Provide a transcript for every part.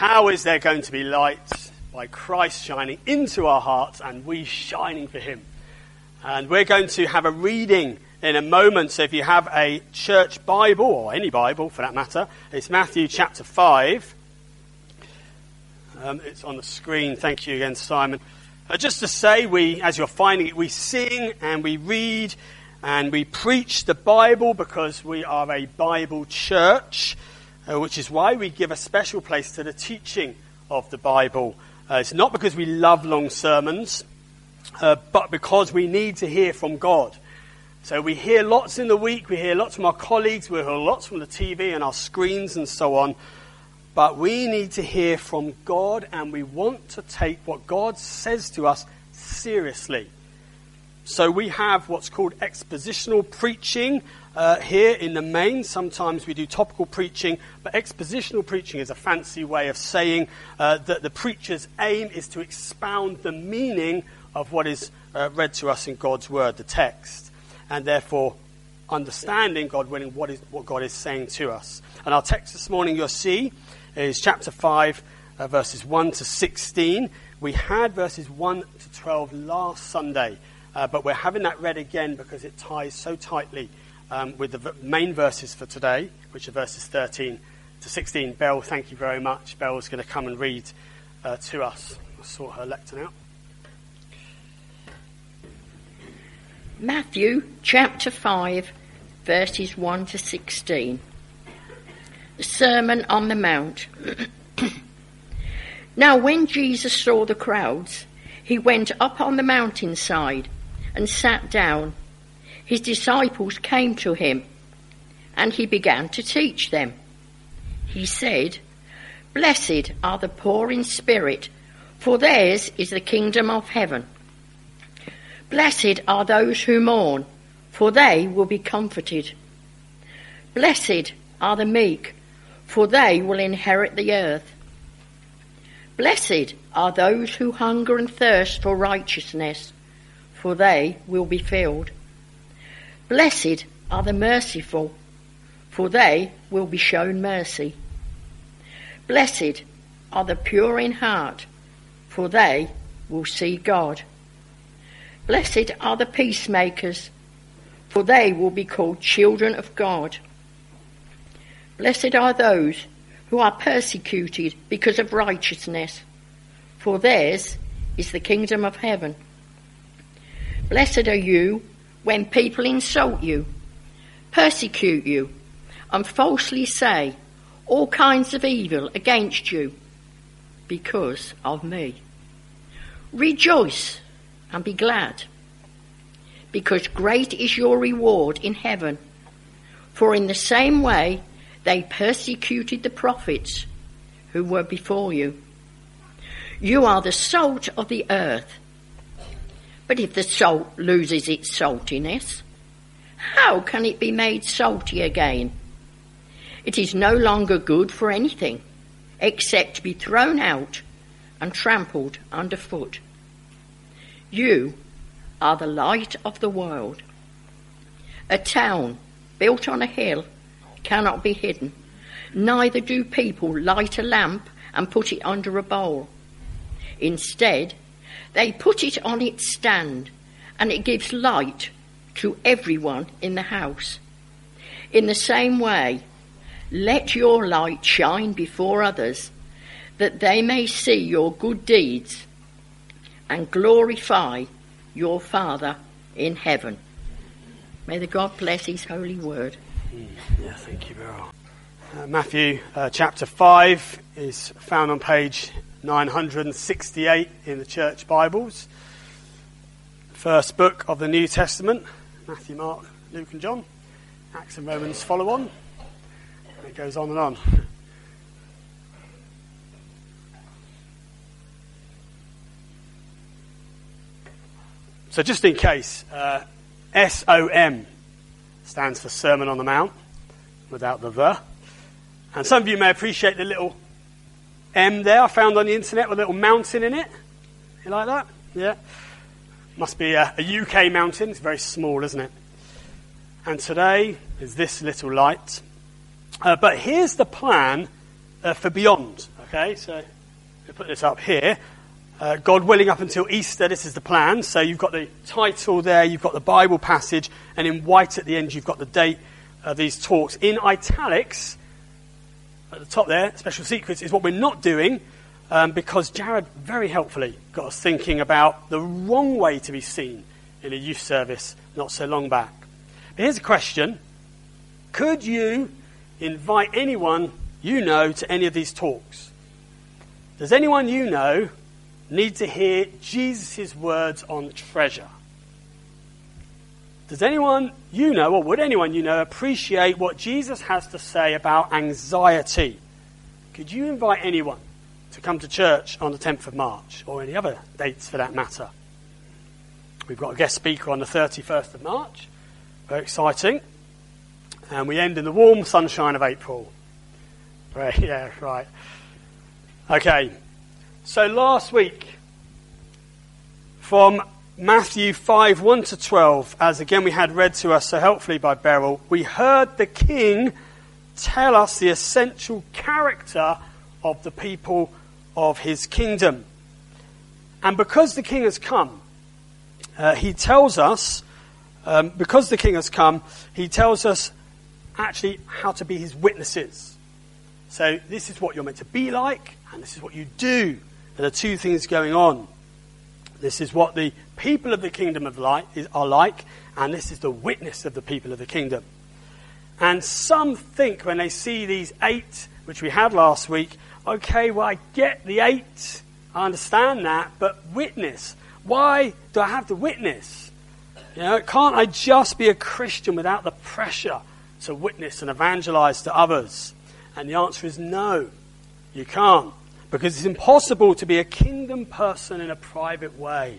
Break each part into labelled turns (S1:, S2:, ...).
S1: How is there going to be light? By Christ shining into our hearts and we shining for him. And we're going to have a reading in a moment. So if you have a church Bible, or any Bible for that matter, it's Matthew chapter 5. It's on the screen. Thank you again, Simon. Just to say, as you're finding it, we sing and we read and we preach the Bible because we are a Bible church, which is why we give a special place to the teaching of the Bible. It's not because we love long sermons, but because we need to hear from God. So we hear lots in the week, we hear lots from our colleagues, we hear lots from the TV and our screens and so on. But we need to hear from God, and we want to take what God says to us seriously. So we have what's called expositional preaching here in the main. Sometimes we do topical preaching, but expositional preaching is a fancy way of saying that the preacher's aim is to expound the meaning of what is read to us in God's word, the text, and therefore understanding, God willing, what God is saying to us. And our text this morning, you'll see, is chapter 5, verses 1 to 16. We had verses 1 to 12 last Sunday, but we're having that read again because it ties so tightly with the main verses for today, which are verses 13 to 16. Belle, thank you very much. Belle's going to come and read to us. I sort her lectern out.
S2: Matthew chapter 5, verses 1 to 16. The Sermon on the Mount. Now when Jesus saw the crowds, he went up on the mountainside and sat down. His disciples came to him, and he began to teach them. He said, "Blessed are the poor in spirit, for theirs is the kingdom of heaven. Blessed are those who mourn, for they will be comforted. Blessed are the meek, for they will inherit the earth. Blessed are those who hunger and thirst for righteousness, for they will be filled. Blessed are the merciful, for they will be shown mercy. Blessed are the pure in heart, for they will see God. Blessed are the peacemakers, for they will be called children of God. Blessed are those who are persecuted because of righteousness, for theirs is the kingdom of heaven. Blessed are you when people insult you, persecute you, and falsely say all kinds of evil against you because of me. Rejoice and be glad, because great is your reward in heaven. For in the same way they persecuted the prophets who were before you. You are the salt of the earth. But if the salt loses its saltiness, how can it be made salty again? It is no longer good for anything except to be thrown out and trampled underfoot. You are the light of the world. A town built on a hill cannot be hidden. Neither do people light a lamp and put it under a bowl. Instead, they put it on its stand, and it gives light to everyone in the house. In the same way, let your light shine before others, that they may see your good deeds and glorify your Father in heaven." May the God bless his holy word.
S1: Yeah, thank you, Beryl. Matthew chapter 5 is found on page 968 in the church Bibles. First book of the New Testament. Matthew, Mark, Luke and John. Acts and Romans follow on. And it goes on and on. So just in case, SOM stands for Sermon on the Mount, without the. And some of you may appreciate the little M there I found on the internet with a little mountain in it. You like that? Yeah. Must be a UK mountain. It's very small, isn't it? And today is this little light. But here's the plan for beyond. Okay, so we'll put this up here. God willing, up until Easter, this is the plan. So you've got the title there, you've got the Bible passage, and in white at the end you've got the date of these talks. In italics, at the top there, special secrets, is what we're not doing, because Jared very helpfully got us thinking about the wrong way to be seen in a youth service not so long back. But here's a question. Could you invite anyone you know to any of these talks? Does anyone you know need to hear Jesus' words on treasure? Does anyone you know, or would anyone you know, appreciate what Jesus has to say about anxiety? Could you invite anyone to come to church on the 10th of March, or any other dates for that matter? We've got a guest speaker on the 31st of March. Very exciting. And we end in the warm sunshine of April. Right, yeah, right. Okay. So last week, from Matthew 5, 1 to 12, as again we had read to us so helpfully by Beryl, we heard the King tell us the essential character of the people of his kingdom. And because the King has come, he tells us actually how to be his witnesses. So this is what you're meant to be like, and this is what you do. There are two things going on. This is what the people of the kingdom are like, and this is the witness of the people of the kingdom. And some think when they see these 8, which we had last week, okay, well, I get the 8, I understand that, but witness. Why do I have to witness? You know, can't I just be a Christian without the pressure to witness and evangelize to others? And the answer is no, you can't. Because it's impossible to be a kingdom person in a private way.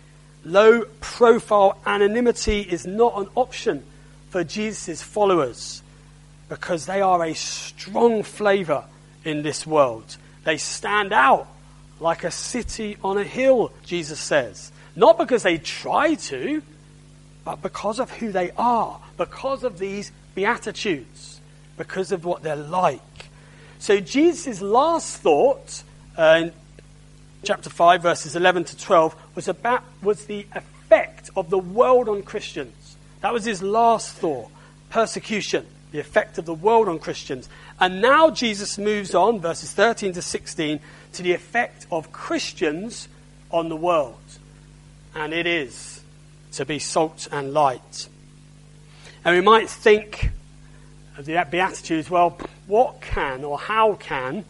S1: Low profile anonymity is not an option for Jesus' followers, because they are a strong flavour in this world. They stand out like a city on a hill, Jesus says. Not because they try to, but because of who they are, because of these Beatitudes, because of what they're like. So Jesus' last thought in chapter 5, verses 11 to 12, was the effect of the world on Christians. That was his last thought. Persecution, the effect of the world on Christians. And now Jesus moves on, verses 13 to 16, to the effect of Christians on the world. And it is to be salt and light. And we might think of the Beatitudes, well, what can or how can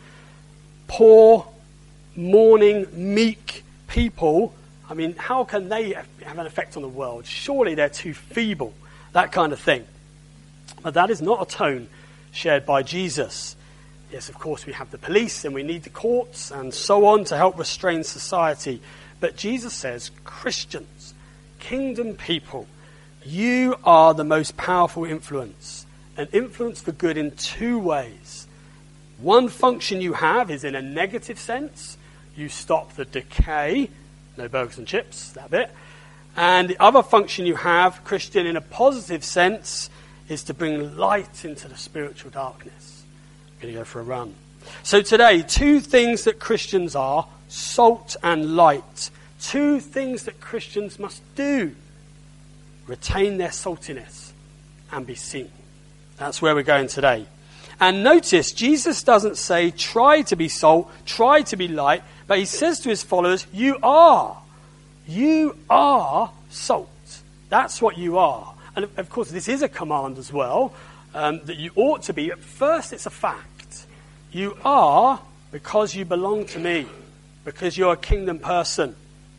S1: poor, mourning, meek people, I mean, how can they have an effect on the world? Surely they're too feeble, that kind of thing. But that is not a tone shared by Jesus. Yes, of course, we have the police and we need the courts and so on to help restrain society. But Jesus says, Christians, kingdom people, you are the most powerful influence. An influence for good in 2 ways. One function you have is in a negative sense. You stop the decay. No burgers and chips, that bit. And the other function you have, Christian, in a positive sense, is to bring light into the spiritual darkness. I'm going to go for a run. So today, 2 things that Christians are, salt and light. 2 things that Christians must do. Retain their saltiness and be seen. That's where we're going today. And notice, Jesus doesn't say, try to be salt, try to be light, but he says to his followers, you are. You are salt. That's what you are. And of course, this is a command as well, that you ought to be. At first, it's a fact. You are because you belong to me, because you're a kingdom person.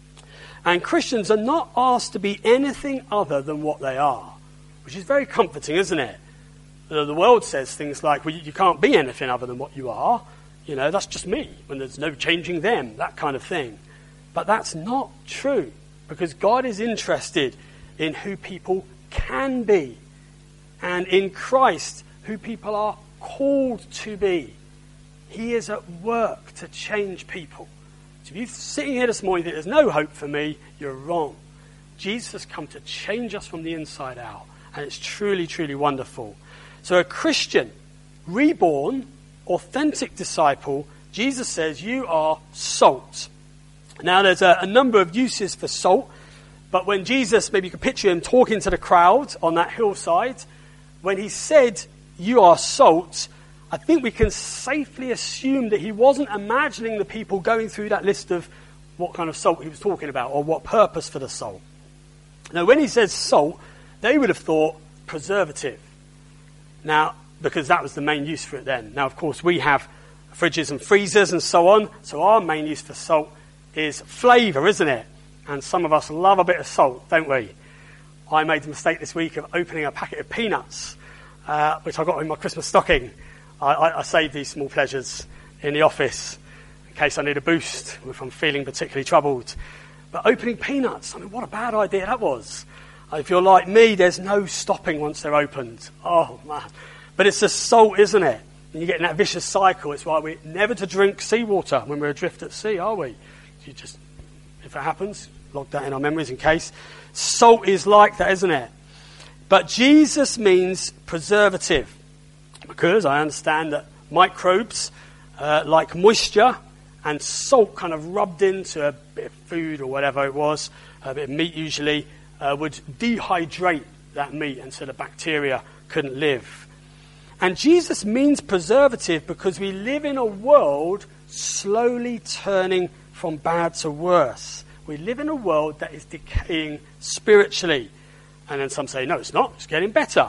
S1: And Christians are not asked to be anything other than what they are, which is very comforting, isn't it? The world says things like, well, you can't be anything other than what you are. You know, that's just me, when there's no changing them, that kind of thing. But that's not true, because God is interested in who people can be, and in Christ, who people are called to be. He is at work to change people. So if you're sitting here this morning that there's no hope for me, you're wrong. Jesus has come to change us from the inside out, and it's truly, truly wonderful. So a Christian, reborn, authentic disciple, Jesus says, you are salt. Now, there's a number of uses for salt, but when Jesus, maybe you could picture him talking to the crowd on that hillside, when he said, you are salt, I think we can safely assume that he wasn't imagining the people going through that list of what kind of salt he was talking about or what purpose for the salt. Now, when he says salt, they would have thought preservative. Now, because that was the main use for it then. Now, of course, we have fridges and freezers and so on, so our main use for salt is flavour, isn't it? And some of us love a bit of salt, don't we? I made the mistake this week of opening a packet of peanuts, which I got in my Christmas stocking. I save these small pleasures in the office in case I need a boost if I'm feeling particularly troubled. But opening peanuts, I mean, what a bad idea that was. If you're like me, there's no stopping once they're opened. Oh, man. But it's the salt, isn't it? And you get in that vicious cycle. It's why we're never to drink seawater when we're adrift at sea, are we? You just, if it happens, log that in our memories in case. Salt is like that, isn't it? But Jesus means preservative, because I understand that microbes like moisture and salt kind of rubbed into a bit of food or whatever it was, a bit of meat usually, would dehydrate that meat and so the bacteria couldn't live. And Jesus means preservative because we live in a world slowly turning from bad to worse. We live in a world that is decaying spiritually. And then some say, no, it's not. It's getting better.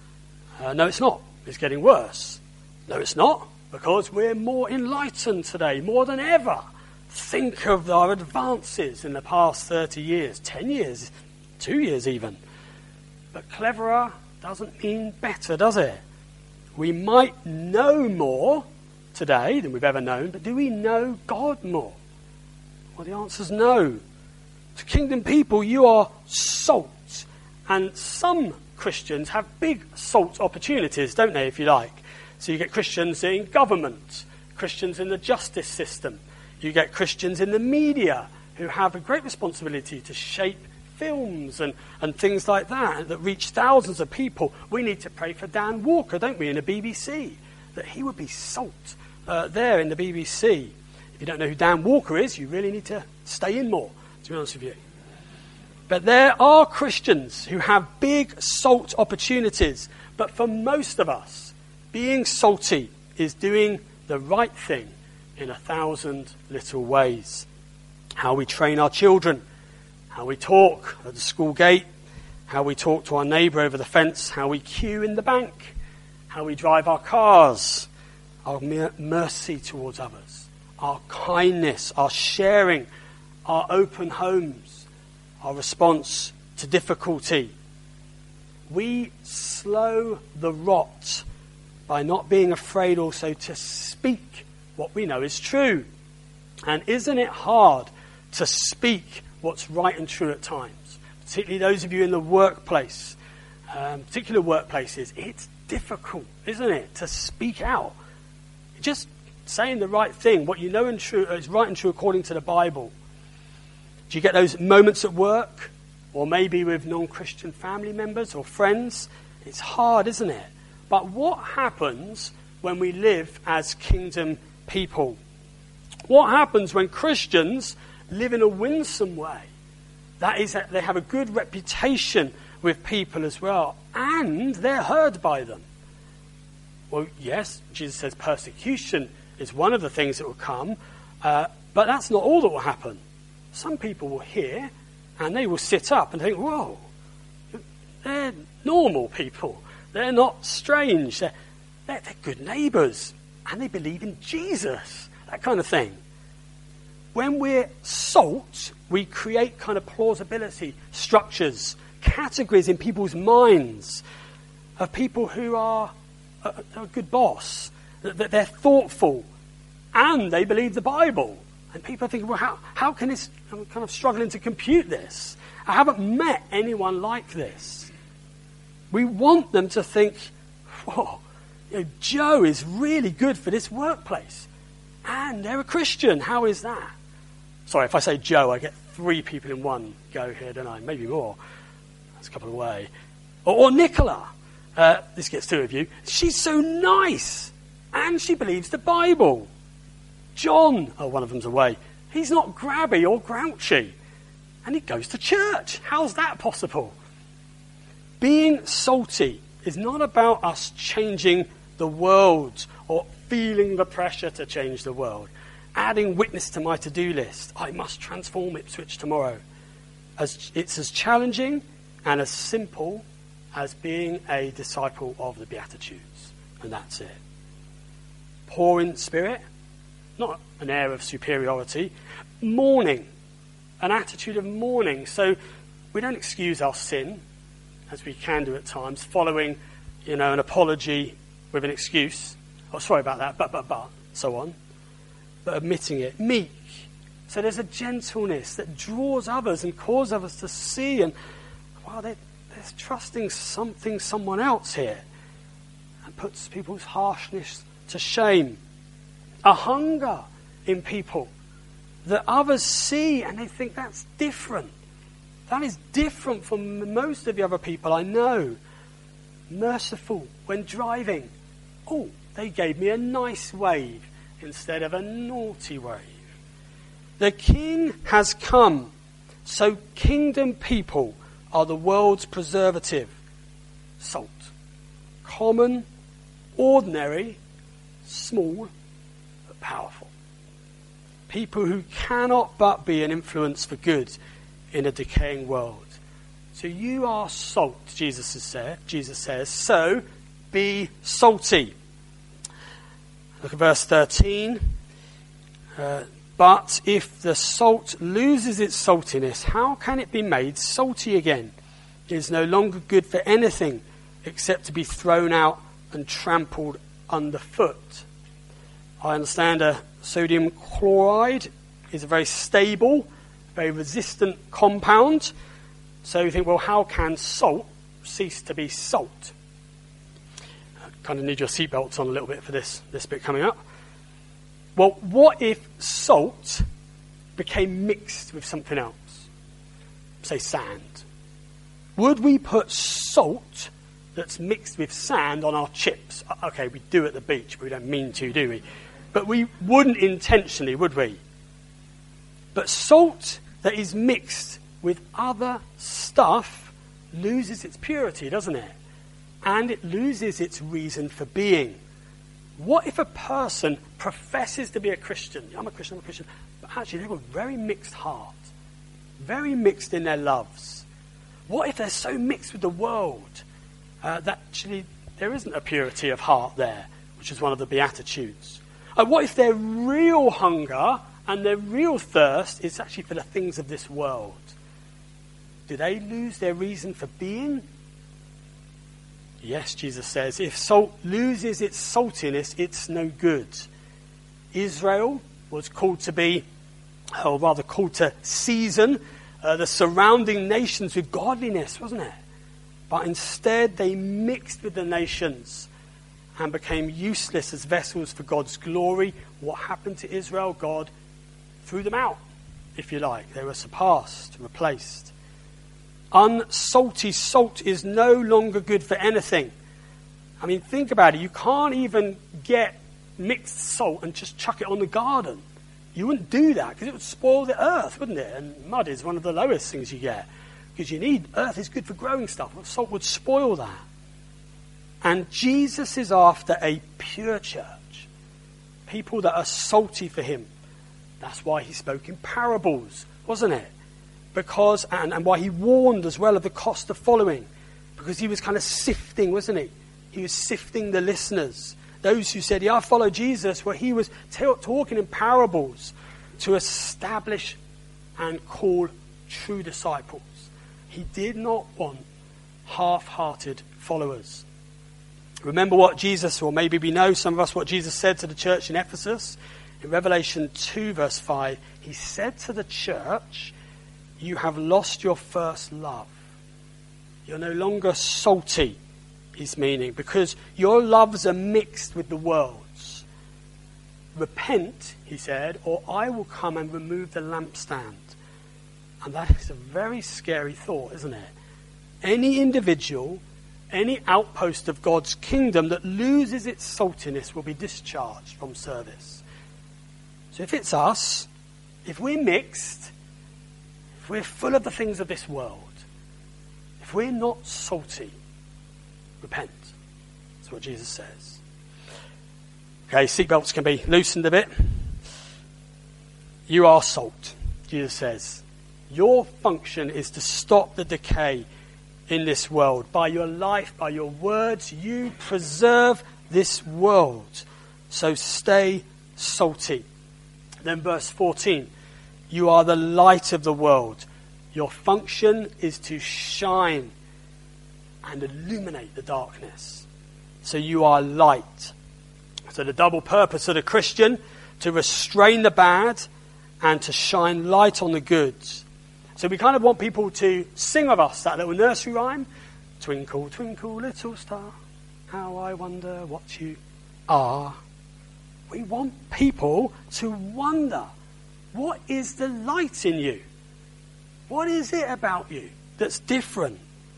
S1: No, it's not. It's getting worse. No, it's not. Because we're more enlightened today, more than ever. Think of our advances in the past 30 years, 10 years, 2 years even. But cleverer doesn't mean better, does it? We might know more today than we've ever known, but do we know God more? Well, the answer is no. To kingdom people, you are salt. And some Christians have big salt opportunities, don't they, if you like? So you get Christians in government, Christians in the justice system. You get Christians in the media who have a great responsibility to shape films and things like that reach thousands of people. We need to pray for Dan Walker, don't we, in the BBC, that he would be salt there in the BBC. If you don't know who Dan Walker is, you really need to stay in more, to be honest with you. But there are Christians who have big salt opportunities. But for most of us, being salty is doing the right thing in 1,000 little ways. How we train our children, how we talk at the school gate, how we talk to our neighbour over the fence, how we queue in the bank, how we drive our cars, our mercy towards others, our kindness, our sharing, our open homes, our response to difficulty. We slow the rot by not being afraid also to speak what we know is true. And isn't it hard to speak what's right and true at times? Particularly those of you in the workplace, particular workplaces. It's difficult, isn't it, to speak out. Just saying the right thing, what you know and true is right and true according to the Bible. Do you get those moments at work, or maybe with non-Christian family members or friends? It's hard, isn't it? But what happens when we live as kingdom people? What happens when Christians live in a winsome way? That is, that they have a good reputation with people as well, and they're heard by them. Well, yes, Jesus says persecution is one of the things that will come, but that's not all that will happen. Some people will hear, and they will sit up and think, whoa, they're normal people. They're not strange. They're good neighbours, and they believe in Jesus, that kind of thing. When we're salt, we create kind of plausibility structures, categories in people's minds of people who are a good boss, that they're thoughtful, and they believe the Bible. And people are thinking, well, how can this, I'm kind of struggling to compute this. I haven't met anyone like this. We want them to think, whoa, Joe is really good for this workplace. And they're a Christian. How is that? Sorry, if I say Joe, I get 3 people in one go here, don't I? Maybe more. That's a couple away. Or Nicola. This gets 2 of you. She's so nice. And she believes the Bible. John, oh, one of them's away. He's not grabby or grouchy. And he goes to church. How's that possible? Being salty is not about us changing the world or feeling the pressure to change the world. Adding witness to my to-do list. I must transform Ipswich tomorrow. It's as challenging and as simple as being a disciple of the Beatitudes. And that's it. Poor in spirit, not an air of superiority. Mourning, an attitude of mourning. So we don't excuse our sin, as we can do at times, following, an apology with an excuse. Oh, sorry about that, but, so on. But admitting it. Meek. So there's a gentleness that draws others and causes others to see, and wow, they're trusting someone else here, and puts people's harshness to shame. A hunger in people that others see and they think that's different. That is different from most of the other people I know. Merciful when driving. Oh, they gave me a nice wave instead of a naughty wave. The King has come, so kingdom people are the world's preservative. Salt. Common, ordinary, small, but powerful. People who cannot but be an influence for good in a decaying world. So you are salt, Jesus says, so be salty. Look at verse 13. But if the salt loses its saltiness, how can it be made salty again? It is no longer good for anything except to be thrown out and trampled underfoot. I understand sodium chloride is a very stable, very resistant compound. So you think, well, how can salt cease to be salt? Kind of need your seatbelts on a little bit for this bit coming up. Well, what if salt became mixed with something else? Say sand. Would we put salt that's mixed with sand on our chips? Okay, we do at the beach, but we don't mean to, do we? But we wouldn't intentionally, would we? But salt that is mixed with other stuff loses its purity, doesn't it? And it loses its reason for being. What if a person professes to be a Christian? I'm a Christian, but actually they've got a very mixed heart, very mixed in their loves. What if they're so mixed with the world that actually there isn't a purity of heart there, which is one of the Beatitudes? What if their real hunger and their real thirst is actually for the things of this world? Do they lose their reason for being? Yes, Jesus says, if salt loses its saltiness, it's no good. Israel was called to be, or rather called to season the surrounding nations with godliness, wasn't it? But instead they mixed with the nations and became useless as vessels for God's glory. What happened to Israel? God threw them out, if you like. They were surpassed, replaced. Unsalty salt is no longer good for anything. I mean, think about it. You can't even get mixed salt and just chuck it on the garden. You wouldn't do that because it would spoil the earth, wouldn't it? And mud is one of the lowest things you get because earth is good for growing stuff. But salt would spoil that. And Jesus is after a pure church. People that are salty for him. That's why he spoke in parables, wasn't it? Because, and why he warned as well of the cost of following. Because he was kind of sifting, wasn't he? He was sifting the listeners. Those who said, yeah, I follow Jesus, where he was talking in parables to establish and call true disciples. He did not want half-hearted followers. Remember what Jesus, or maybe we know some of us what Jesus said to the church in Ephesus. In Revelation 2 verse 5, he said to the church, you have lost your first love. You're no longer salty, his meaning, because your loves are mixed with the world's. Repent, he said, or I will come and remove the lampstand. And that is a very scary thought, isn't it? Any individual, any outpost of God's kingdom that loses its saltiness will be discharged from service. So if it's us, if we're mixed, if we're full of the things of this world, if we're not salty, repent. That's what Jesus says. Okay, seatbelts can be loosened a bit. You are salt, Jesus says. Your function is to stop the decay in this world. By your life, by your words, you preserve this world. So stay salty. Then verse 14. You are the light of the world. Your function is to shine and illuminate the darkness. So you are light. So the double purpose of the Christian, to restrain the bad and to shine light on the good. So we kind of want people to sing with us that little nursery rhyme. Twinkle, twinkle, little star, how I wonder what you are. We want people to wonder, what is the light in you? What is it about you that's different?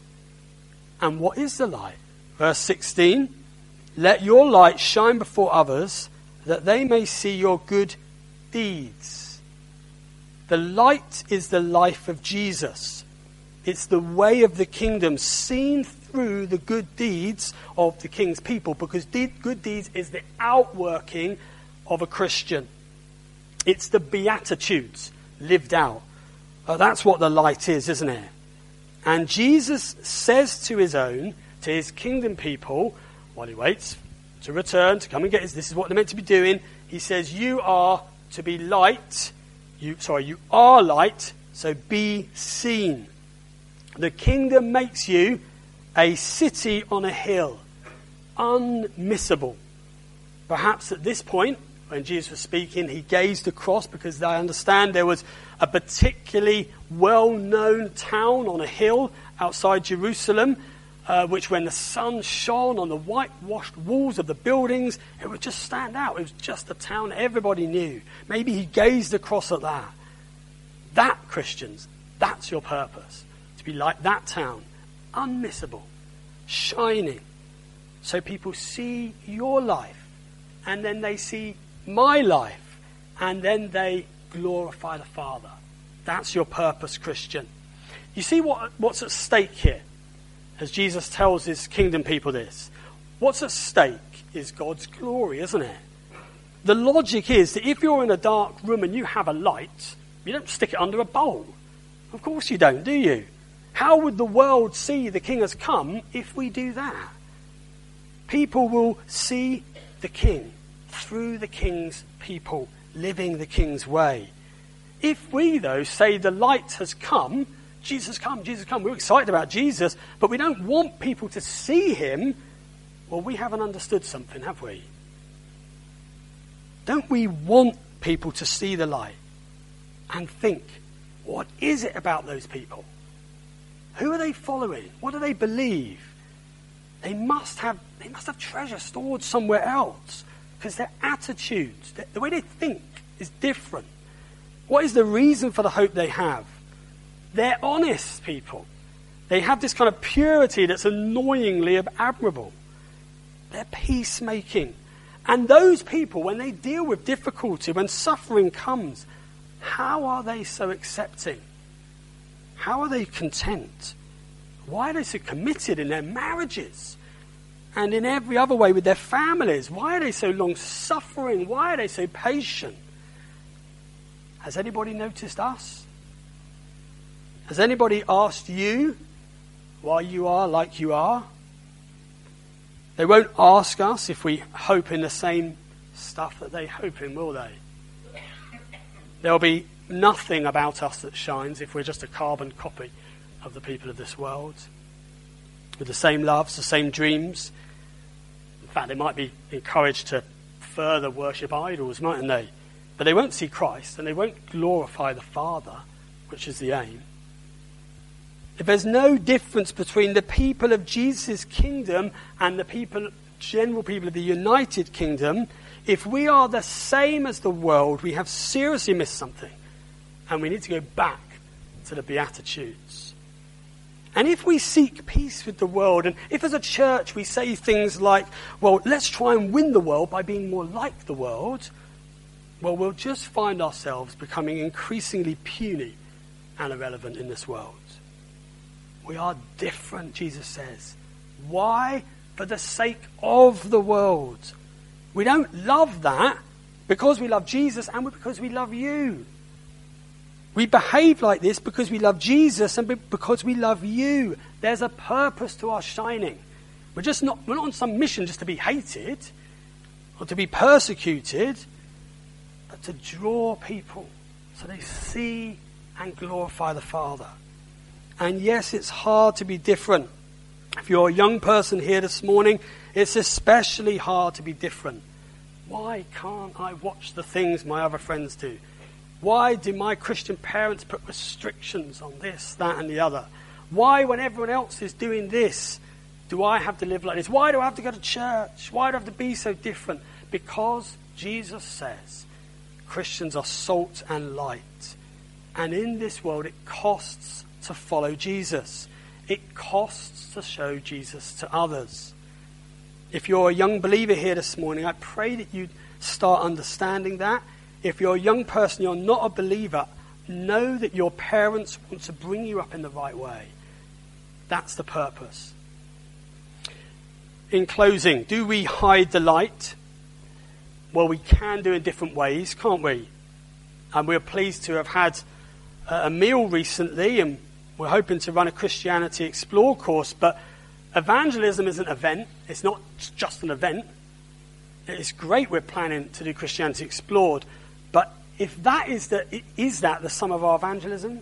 S1: And what is the light? Verse 16, let your light shine before others, that they may see your good deeds. The light is the life of Jesus. It's the way of the kingdom seen through the good deeds of the king's people, because good deeds is the outworking of a Christian. It's the Beatitudes lived out. That's what the light is, isn't it? And Jesus says to his own, to his kingdom people, while he waits to return, to come and get his, this is what they're meant to be doing. He says, you are to be light. You are light, so be seen. The kingdom makes you a city on a hill, unmissable. Perhaps at this point, when Jesus was speaking, he gazed across, because I understand there was a particularly well-known town on a hill outside Jerusalem, which when the sun shone on the whitewashed walls of the buildings, it would just stand out. It was just a town everybody knew. Maybe he gazed across at that. That, Christians, that's your purpose. To be like that town, unmissable, shining. So people see your life, and then they see my life, and then they glorify the Father. That's your purpose, Christian. You see what's at stake here? As Jesus tells his kingdom people this, what's at stake is God's glory, isn't it? The logic is that if you're in a dark room and you have a light, you don't stick it under a bowl. Of course you don't, do you? How would the world see the king has come if we do that? People will see the king through the king's people, living the king's way. If we, though, say the light has come, Jesus come, Jesus come, we're excited about Jesus, but we don't want people to see him, well, we haven't understood something, have we? Don't we want people to see the light and think, what is it about those people? Who are they following? What do they believe? They must have treasure stored somewhere else, because their attitudes, the way they think is different. What is the reason for the hope they have? They're honest people. They have this kind of purity that's annoyingly admirable. They're peacemaking. And those people, when they deal with difficulty, when suffering comes, how are they so accepting? How are they content? Why are they so committed in their marriages and in every other way with their families? Why are they so long-suffering? Why are they so patient? Has anybody noticed us? Has anybody asked you why you are like you are? They won't ask us if we hope in the same stuff that they hope in, will they? There'll be nothing about us that shines if we're just a carbon copy of the people of this world, with the same loves, the same dreams. In fact, they might be encouraged to further worship idols, mightn't they? But they won't see Christ, and they won't glorify the Father, which is the aim. If there's no difference between the people of Jesus' kingdom and the general people of the United Kingdom, if we are the same as the world, we have seriously missed something. And we need to go back to the Beatitudes. And if we seek peace with the world, and if as a church we say things like, well, let's try and win the world by being more like the world, well, we'll just find ourselves becoming increasingly puny and irrelevant in this world. We are different, Jesus says. Why? For the sake of the world. We don't love that because we love Jesus and because we love you. We behave like this because we love Jesus and because we love you. There's a purpose to our shining. We're not on some mission just to be hated or to be persecuted, but to draw people so they see and glorify the Father. And yes, it's hard to be different. If you're a young person here this morning, it's especially hard to be different. Why can't I watch the things my other friends do? Why do my Christian parents put restrictions on this, that, and the other? Why, when everyone else is doing this, do I have to live like this? Why do I have to go to church? Why do I have to be so different? Because Jesus says Christians are salt and light. And in this world, it costs to follow Jesus. It costs to show Jesus to others. If you're a young believer here this morning, I pray that you start understanding that. If you're a young person, you're not a believer, know that your parents want to bring you up in the right way. That's the purpose. In closing, do we hide the light? Well, we can do in different ways, can't we? And we're pleased to have had a meal recently, and we're hoping to run a Christianity Explore course, but evangelism is an event. It's not just an event. It's great we're planning to do Christianity Explored, but if that is the sum of our evangelism?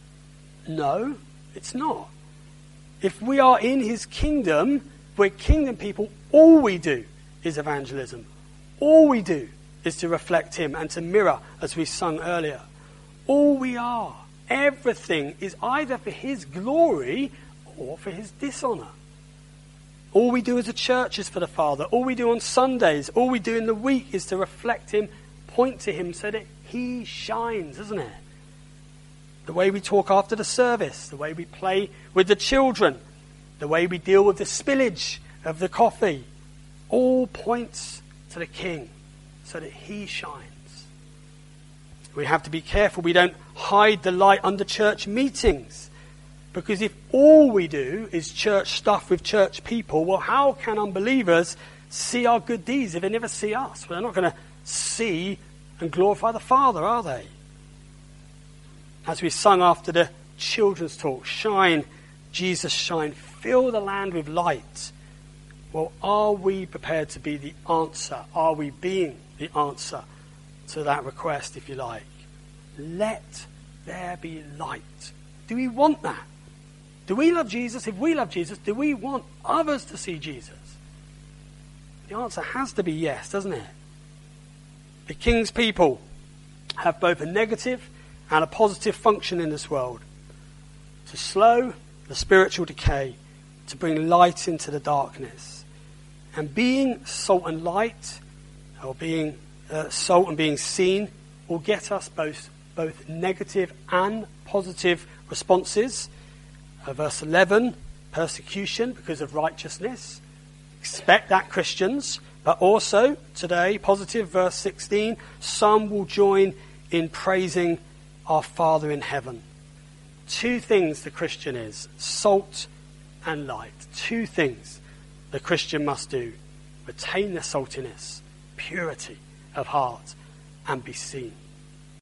S1: No, it's not. If we are in his kingdom, we're kingdom people, all we do is evangelism. All we do is to reflect him and to mirror, as we sung earlier. All we are, everything is either for his glory or for his dishonor. All we do as a church is for the Father. All we do on Sundays, all we do in the week is to reflect him, point to him so that he shines, isn't it? The way we talk after the service, the way we play with the children, the way we deal with the spillage of the coffee, all points to the King so that he shines. We have to be careful we don't hide the light under church meetings. Because if all we do is church stuff with church people, well, how can unbelievers see our good deeds if they never see us? Well, they're not going to see and glorify the Father, are they? As we sung after the children's talk, shine, Jesus, shine, fill the land with light. Well, are we prepared to be the answer? Are we being the answer to that request, if you like? Let there be light. Do we want that? Do we love Jesus? If we love Jesus, do we want others to see Jesus? The answer has to be yes, doesn't it? The King's people have both a negative and a positive function in this world. To slow the spiritual decay, to bring light into the darkness. And being salt and light, or being salt and being seen, will get us both negative and positive responses. Verse 11, persecution because of righteousness. Expect that, Christians. But also, today, positive, verse 16, some will join in praising our Father in heaven. Two things the Christian is, salt and light. Two things the Christian must do. Retain their saltiness, purity of heart, and be seen.